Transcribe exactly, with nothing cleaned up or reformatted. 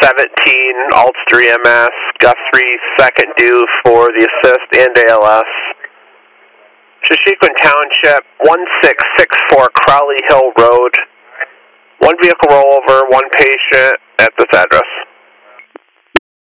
seventeen, Ulster E M S, Guthrie, second due for the assist and A L S. Shashequin Township, one six six four Crowley Hill Road. One vehicle rollover, one patient at this address.